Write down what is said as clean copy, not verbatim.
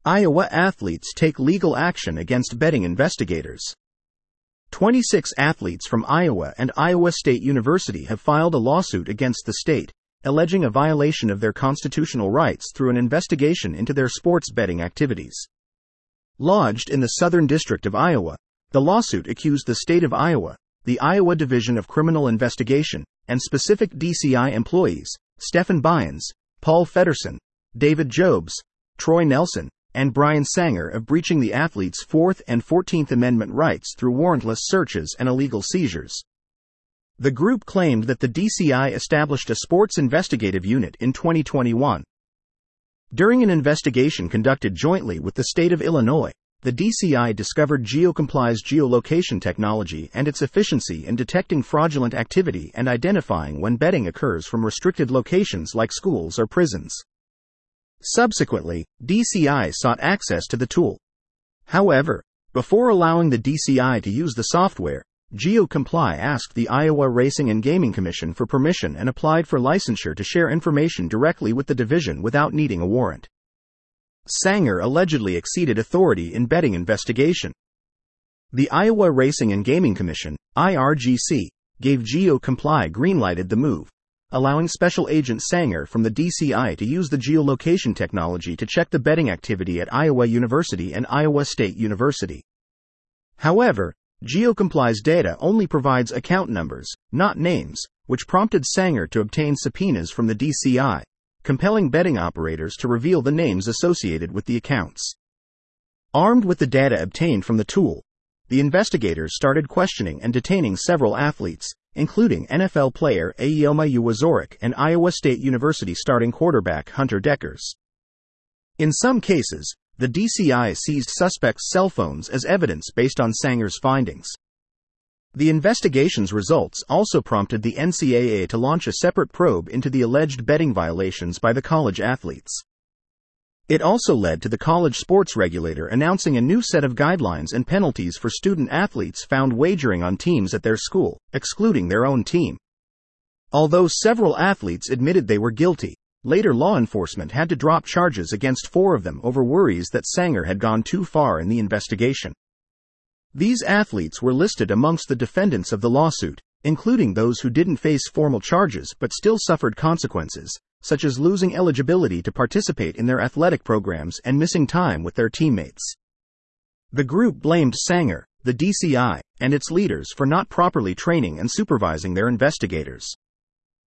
Iowa athletes take legal action against betting investigators. 26 athletes from Iowa and Iowa State University have filed a lawsuit against the state, alleging a violation of their constitutional rights through an investigation into their sports betting activities. Lodged in the Southern District of Iowa, the lawsuit accused the state of Iowa, the Iowa Division of Criminal Investigation, and specific DCI employees, Stephen Bynes, Paul Feddersen, David Jobs, Troy Nelson, and Brian Sanger of breaching the athletes' 4th and 14th Amendment rights through warrantless searches and illegal seizures. The group claimed that the DCI established a sports investigative unit in 2021. During an investigation conducted jointly with the state of Illinois, the DCI discovered GeoComply's geolocation technology and its efficiency in detecting fraudulent activity and identifying when betting occurs from restricted locations like schools or prisons. Subsequently, DCI sought access to the tool. However, before allowing the DCI to use the software, GeoComply asked the Iowa Racing and Gaming Commission for permission and applied for licensure to share information directly with the division without needing a warrant. Sanger allegedly exceeded authority in betting investigation. The Iowa Racing and Gaming Commission, IRGC, gave GeoComply green-lighted the move, allowing Special Agent Sanger from the DCI to use the geolocation technology to check the betting activity at Iowa University and Iowa State University. However, GeoComply's data only provides account numbers, not names, which prompted Sanger to obtain subpoenas from the DCI, compelling betting operators to reveal the names associated with the accounts. Armed with the data obtained from the tool, the investigators started questioning and detaining several athletes, including NFL player Ayioma Uwazorek and Iowa State University starting quarterback Hunter Dekkers. In some cases, the DCI seized suspects' cell phones as evidence based on Sanger's findings. The investigation's results also prompted the NCAA to launch a separate probe into the alleged betting violations by the college athletes. It also led to the college sports regulator announcing a new set of guidelines and penalties for student athletes found wagering on teams at their school, excluding their own team. Although several athletes admitted they were guilty, later law enforcement had to drop charges against 4 of them over worries that Sanger had gone too far in the investigation. These athletes were listed amongst the defendants of the lawsuit, including those who didn't face formal charges but still suffered consequences, such as losing eligibility to participate in their athletic programs and missing time with their teammates. The group blamed Sanger, the DCI, and its leaders for not properly training and supervising their investigators.